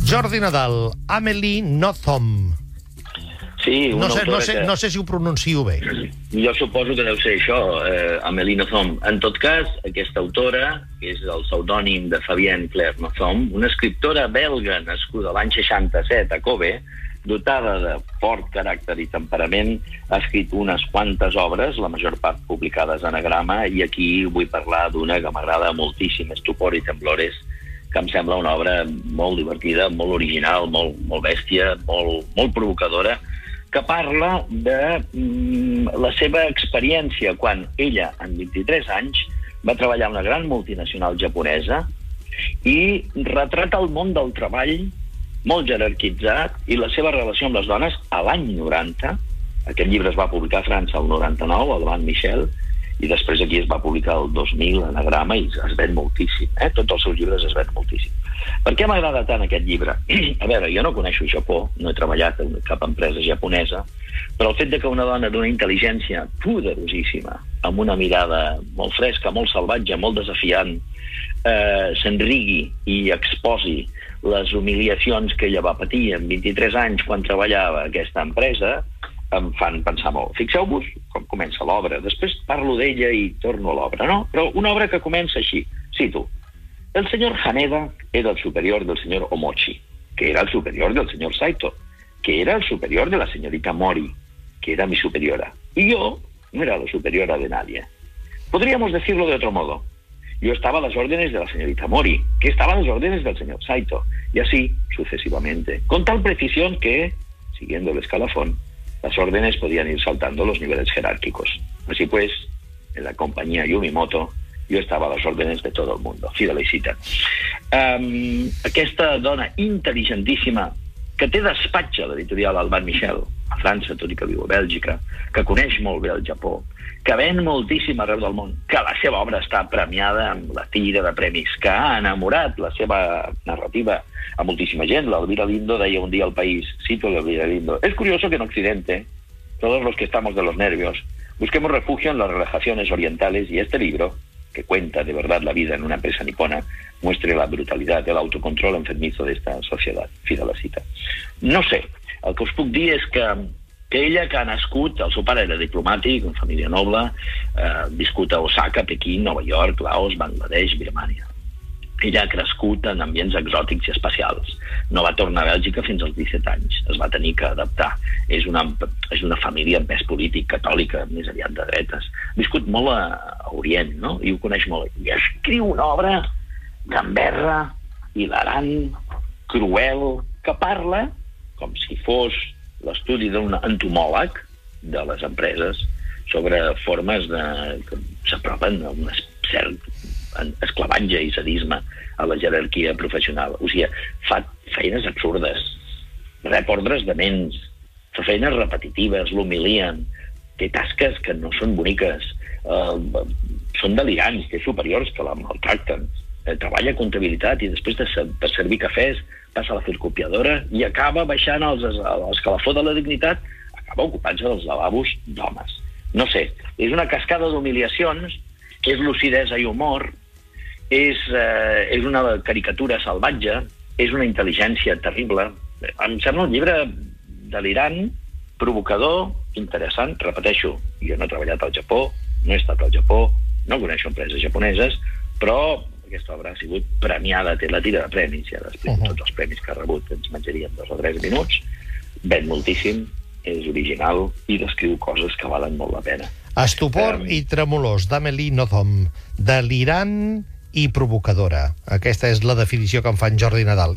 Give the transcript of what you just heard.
Jordi Nadal, Amélie Nothomb. Sí, una autora que... No sé si ho pronuncio bé. Jo suposo que deu ser això, Amélie Nothomb. En tot cas, aquesta autora, que és el pseudònim de Fabienne Claire Nothomb, una escriptora belga nascuda l'any 67 a Kobe, dotada de fort caràcter i temperament, ha escrit unes quantes obres, la major part publicades en anagrama, i aquí vull parlar d'una que m'agrada moltíssim, Estupor i temblores, que em sembla una obra molt divertida, molt original, molt bèstia, molt provocadora, que parla de la seva experiència quan ella, en 23 anys, va treballar en una gran multinacional japonesa i retrata el món del treball molt jerarquitzat i la seva relació amb les dones a l'any 90. Aquest llibre es va publicar a França el 99, al Banc Michel, i després aquí es va publicar el 2000 en anagrama i es ven moltíssim. Tots els seus llibres es ven moltíssim. Per què m'agrada tant aquest llibre? A veure, jo no coneixo Japó, no he treballat en cap empresa japonesa, però el fet de que una dona d'una intel·ligència poderosíssima, amb una mirada molt fresca, molt salvatge, molt desafiant, s'enrigui i exposi les humiliacions que ella va patir en 23 anys quan treballava a aquesta empresa, em fan pensar molt. Fixeu-vos com comença l'obra. Després parlo d'ella i torno a l'obra, no? Però una obra que comença així. Cito. El señor Haneda era el superior del señor Omochi, que era el superior del señor Saito, que era el superior de la señorita Mori, que era mi superiora. Y yo no era la superiora de nadie. Podríamos decirlo de otro modo. Yo estaba a las órdenes de la señorita Mori, que estaba a las órdenes del señor Saito, y así sucesivamente, con tal precisión que, siguiendo el escalafón, las órdenes podían ir saltando los niveles jerárquicos. Así pues, en la compañía Yumimoto, jo estava a les òrdenes de tot el món. Fi de la cita. Aquesta dona intel·ligentíssima, que té despatx a l'editorial Albert Michel, a França, tot i que viu a Bèlgica, que coneix molt bé el Japó, que ven moltíssim arreu del món, que la seva obra està premiada amb la tira de premis, que ha enamorat la seva narrativa a moltíssima gent. L'Elvira Lindo deia un dia al País, cito l'Elvira Lindo, es curioso que en Occidente, todos los que estamos de los nervios, busquemos refugio en las relajaciones orientales y este libro, que cuenta de verdad la vida en una empresa nipona, muestre la brutalidad, el autocontrol enfermizo de esta sociedad. Fi de la cita. No sé, el que us puc dir és que ella, que ha nascut, el seu pare era diplomàtic, una família noble, viscut a Osaka, Pequín, Nova York, Laos, Bangladesh, Birmània. Ella ha crescut en ambients exòtics i espacials. No va tornar a Bèlgica fins als 17 anys. Es va tenir que adaptar. És una família més polític, catòlica, més aviat de dretes. Ha viscut molt a Orient, no? I ho coneix molt. I escriu una obra gamberra, hilarant, cruel, que parla com si fos l'estudi d'un entomòleg de les empreses sobre formes que s'apropen a un cert esclavatge i sadisme a la jerarquia professional. O sigui, fa feines absurdes, rep ordres de ments, fa feines repetitives, l'humilien, té tasques que no són boniques, són delirants, té superiors que la maltracten, treballa a comptabilitat i després per servir cafès passa a la fotocopiadora i acaba baixant a l'escalafó de la dignitat, acaba ocupant-se dels lavabos d'homes. No sé, és una cascada d'humiliacions, és lucidesa i humor, és una caricatura salvatge, és una intel·ligència terrible. Em sembla un llibre delirant, provocador, interessant. Repeteixo, jo no he treballat al Japó, no he estat al Japó, no coneixo empreses japoneses, però aquesta obra ha sigut premiada, té la tira de premis, i ara explico tots els premis que ha rebut, ens menjaríem 2 o 3 minuts, ven moltíssim, és original i descriu coses que valen molt la pena. Estupor i tremolors, d'Amélie Nothomb, delirant i provocadora. Aquesta és la definició que en fa en Jordi Nadal.